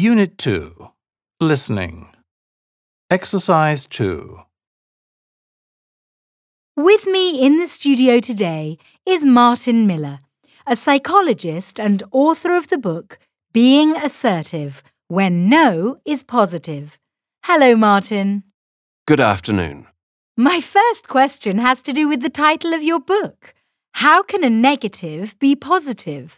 Unit 2. Listening. Exercise 2. With me in the studio today is Martin Miller, a psychologist and author of the book Being Assertive When No is Positive. Hello, Martin. Good afternoon. My first question has to do with the title of your book. How can a negative be positive?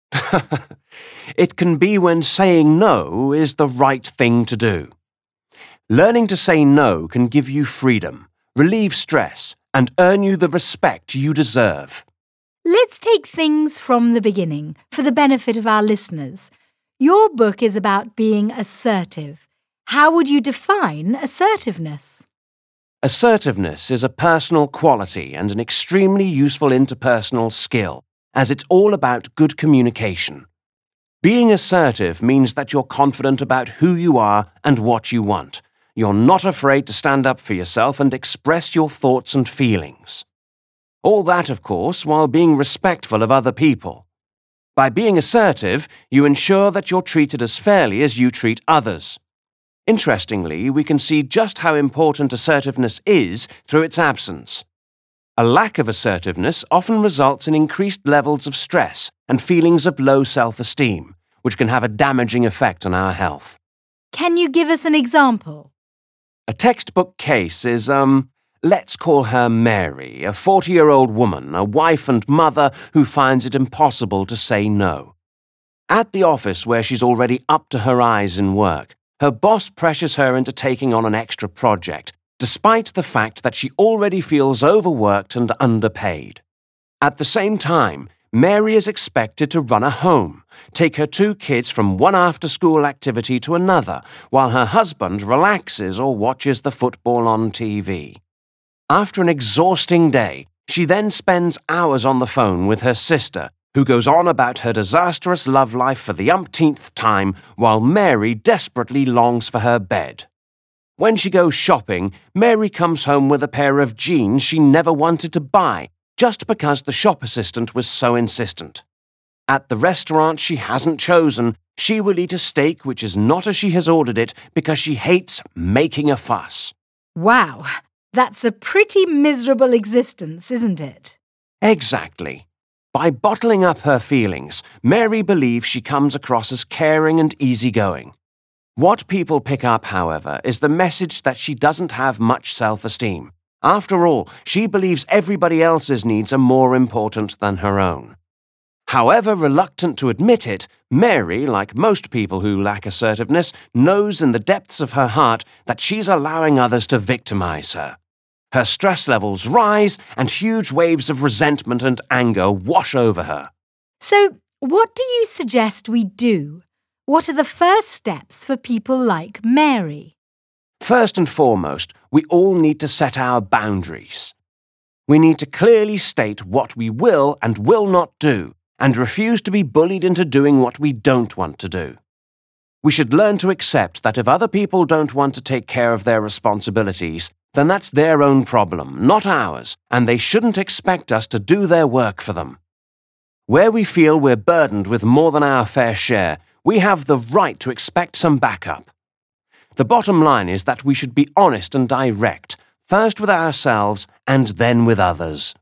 It can be when saying no is the right thing to do. Learning to say no can give you freedom, relieve stress, and earn you the respect you deserve. Let's take things from the beginning for the benefit of our listeners. Your book is about being assertive. How would you define assertiveness? Assertiveness is a personal quality and an extremely useful interpersonal skill, as it's all about good communication. Being assertive means that you're confident about who you are and what you want. You're not afraid to stand up for yourself and express your thoughts and feelings. All that, of course, while being respectful of other people. By being assertive, you ensure that you're treated as fairly as you treat others. Interestingly, we can see just how important assertiveness is through its absence. A lack of assertiveness often results in increased levels of stress and feelings of low self-esteem, which can have a damaging effect on our health. Can you give us an example? A textbook case is, let's call her Mary, a 40-year-old woman, a wife and mother who finds it impossible to say no. At the office where she's already up to her eyes in work, her boss pressures her into taking on an extra project, despite the fact that she already feels overworked and underpaid. At the same time, Mary is expected to run a home, take her 2 kids from one after-school activity to another, while her husband relaxes or watches the football on TV. After an exhausting day, she then spends hours on the phone with her sister, who goes on about her disastrous love life for the umpteenth time, while Mary desperately longs for her bed. When she goes shopping, Mary comes home with a pair of jeans she never wanted to buy, just because the shop assistant was so insistent. At the restaurant she hasn't chosen, she will eat a steak which is not as she has ordered it because she hates making a fuss. Wow, that's a pretty miserable existence, isn't it? Exactly. By bottling up her feelings, Mary believes she comes across as caring and easygoing. What people pick up, however, is the message that she doesn't have much self-esteem. After all, she believes everybody else's needs are more important than her own. However reluctant to admit it, Mary, like most people who lack assertiveness, knows in the depths of her heart that she's allowing others to victimize her. Her stress levels rise and huge waves of resentment and anger wash over her. So, what do you suggest we do? What are the first steps for people like Mary? First and foremost, we all need to set our boundaries. We need to clearly state what we will and will not do, and refuse to be bullied into doing what we don't want to do. We should learn to accept that if other people don't want to take care of their responsibilities, then that's their own problem, not ours, and they shouldn't expect us to do their work for them. Where we feel we're burdened with more than our fair share, we have the right to expect some backup. The bottom line is that we should be honest and direct, first with ourselves and then with others.